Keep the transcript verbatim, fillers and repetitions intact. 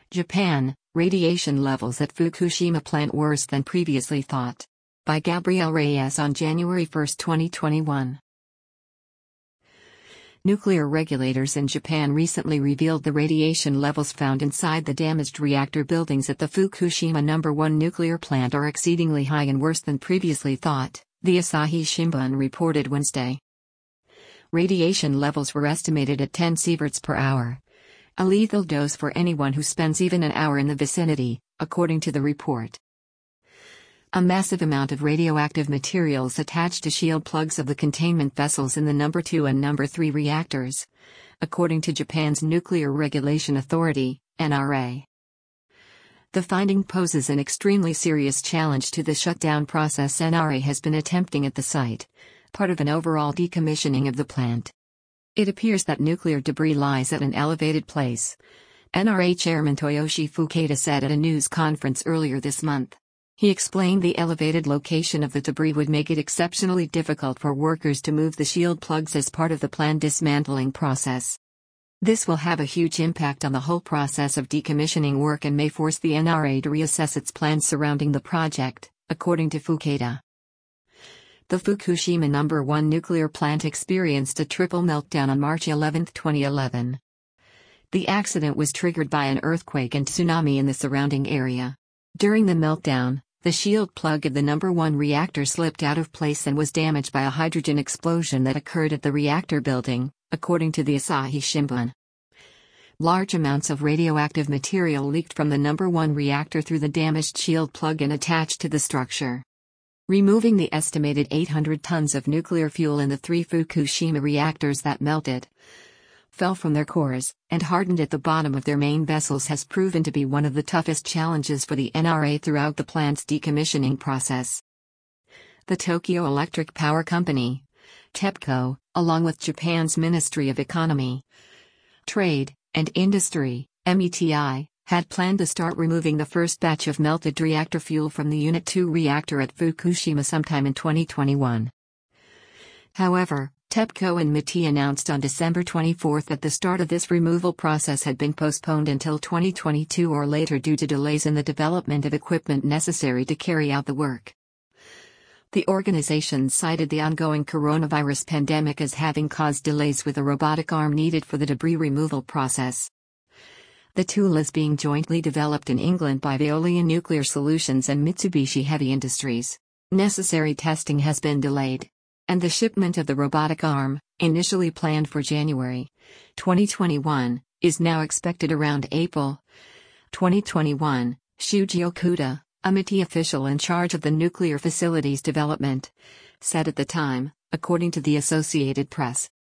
Japan, radiation levels at Fukushima plant worse than previously thought. By Gabriel Reyes on January first, twenty twenty-one. Nuclear regulators in Japan recently revealed the radiation levels found inside the damaged reactor buildings at the Fukushima number one nuclear plant are exceedingly high and worse than previously thought, the Asahi Shimbun reported Wednesday. Radiation levels were estimated at ten sieverts per hour. A lethal dose for anyone who spends even an hour in the vicinity, according to the report. A massive amount of radioactive materials attached to shield plugs of the containment vessels in the number two and number three reactors, according to Japan's Nuclear Regulation Authority, N R A. The finding poses an extremely serious challenge to the shutdown process N R A has been attempting at the site, part of an overall decommissioning of the plant. It appears that nuclear debris lies at an elevated place, N R A Chairman Toyoshi Fuketa said at a news conference earlier this month. He explained the elevated location of the debris would make it exceptionally difficult for workers to move the shield plugs as part of the planned dismantling process. This will have a huge impact on the whole process of decommissioning work and may force the N R A to reassess its plans surrounding the project, according to Fuketa. The Fukushima number one nuclear plant experienced a triple meltdown on March eleventh, twenty eleven. The accident was triggered by an earthquake and tsunami in the surrounding area. During the meltdown, the shield plug of the number one reactor slipped out of place and was damaged by a hydrogen explosion that occurred at the reactor building, according to the Asahi Shimbun. Large amounts of radioactive material leaked from the number one reactor through the damaged shield plug and attached to the structure. Removing the estimated eight hundred tons of nuclear fuel in the three Fukushima reactors that melted, fell from their cores, and hardened at the bottom of their main vessels has proven to be one of the toughest challenges for the N R A throughout the plant's decommissioning process. The Tokyo Electric Power Company, TEPCO, along with Japan's Ministry of Economy, Trade, and Industry, M E T I, had planned to start removing the first batch of melted reactor fuel from the Unit two reactor at Fukushima sometime in twenty twenty-one. However, TEPCO and M E T I announced on December twenty-fourth that the start of this removal process had been postponed until twenty twenty-two or later due to delays in the development of equipment necessary to carry out the work. The organization cited the ongoing coronavirus pandemic as having caused delays with the robotic arm needed for the debris removal process. The tool is being jointly developed in England by Veolia Nuclear Solutions and Mitsubishi Heavy Industries. Necessary testing has been delayed, and the shipment of the robotic arm, initially planned for January twenty twenty-one, is now expected around April twenty twenty-one, Shuji Okuda, a M E T I official in charge of the nuclear facilities development, said at the time, according to the Associated Press.